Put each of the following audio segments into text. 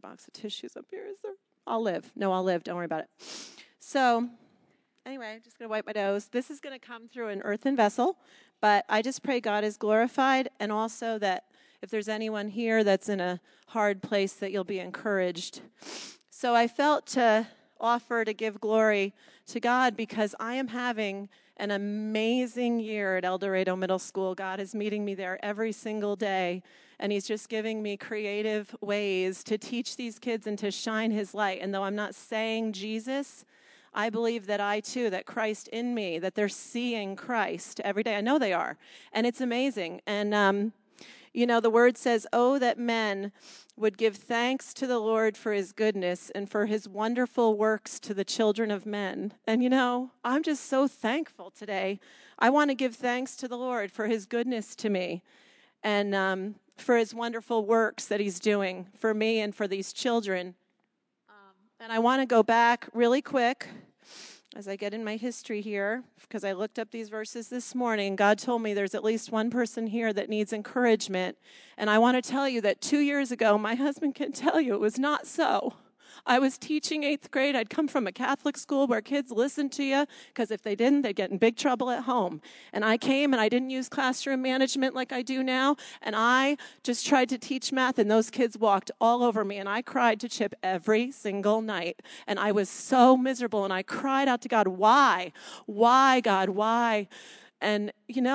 box of tissues up here, is there? I'll live. No, I'll live. Don't worry about it. So anyway, I'm just going to wipe my nose. This is going to come through an earthen vessel, but I just pray God is glorified, and also that if there's anyone here that's in a hard place, that you'll be encouraged. So I felt to offer to give glory to God because I am having an amazing year at El Dorado Middle School. God is meeting me there every single day, and he's just giving me creative ways to teach these kids and to shine his light. And though I'm not saying Jesus, I believe that I too, that Christ in me, that they're seeing Christ every day. I know they are, and it's amazing. And the word says, "Oh, that men would give thanks to the Lord for his goodness and for his wonderful works to the children of men." And I'm just so thankful today. I want to give thanks to the Lord for his goodness to me and for his wonderful works that he's doing for me and for these children. And I want to go back really quick as I get in my history here, because I looked up these verses this morning. God told me there's at least one person here that needs encouragement. And I want to tell you that 2 years ago, my husband can tell you it was not so. I was teaching 8th grade. I'd come from a Catholic school where kids listened to you, because if they didn't, they'd get in big trouble at home. And I came, and I didn't use classroom management like I do now, and I just tried to teach math, and those kids walked all over me, and I cried to Chip every single night. And I was so miserable, and I cried out to God, why? Why, God, why? And,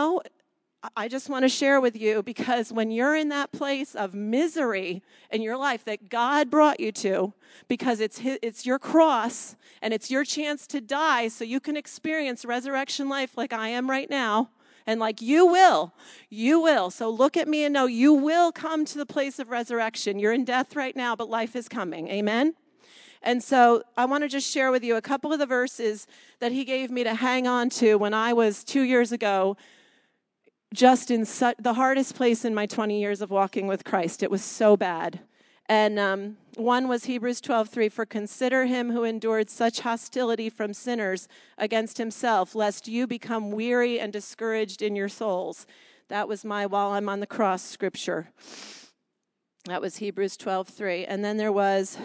I just want to share with you, because when you're in that place of misery in your life that God brought you to, because it's your cross and it's your chance to die so you can experience resurrection life like I am right now, and like you will. So look at me and know you will come to the place of resurrection. You're in death right now, but life is coming. Amen? And so I want to just share with you a couple of the verses that he gave me to hang on to when I was 2 years ago, just in the hardest place in my 20 years of walking with Christ. It was so bad. And one was Hebrews 12:3, "For consider him who endured such hostility from sinners against himself, lest you become weary and discouraged in your souls." That was my while I'm on the cross scripture. That was Hebrews 12:3. And then there was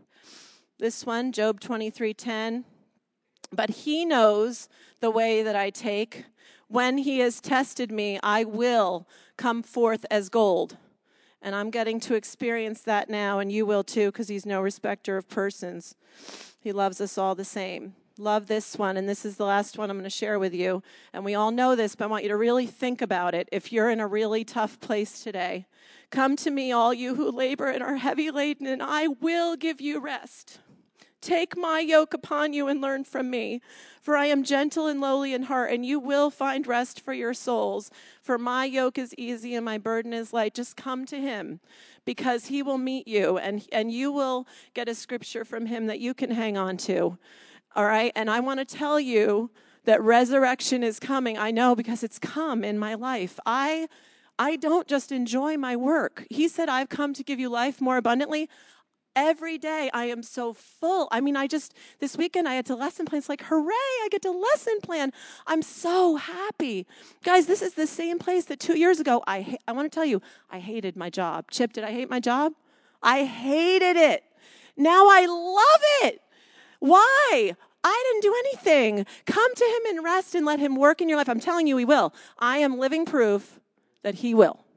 this one, Job 23:10. "But he knows the way that I take. When he has tested me, I will come forth as gold." And I'm getting to experience that now, and you will too, because he's no respecter of persons. He loves us all the same. Love this one, and this is the last one I'm going to share with you. And we all know this, but I want you to really think about it if you're in a really tough place today. "Come to me, all you who labor and are heavy laden, and I will give you rest. Take my yoke upon you and learn from me, for I am gentle and lowly in heart, and you will find rest for your souls. For my yoke is easy and my burden is light." Just come to him, because he will meet you, and you will get a scripture from him that you can hang on to. All right? And I want to tell you that resurrection is coming. I know, because it's come in my life. I don't just enjoy my work. He said, "I've come to give you life more abundantly." Every day I am so full. This weekend I had to lesson plan. It's like, hooray, I get to lesson plan. I'm so happy. Guys, this is the same place that 2 years ago, I want to tell you, I hated my job. Chip, did I hate my job? I hated it. Now I love it. Why? I didn't do anything. Come to him and rest and let him work in your life. I'm telling you, he will. I am living proof that he will.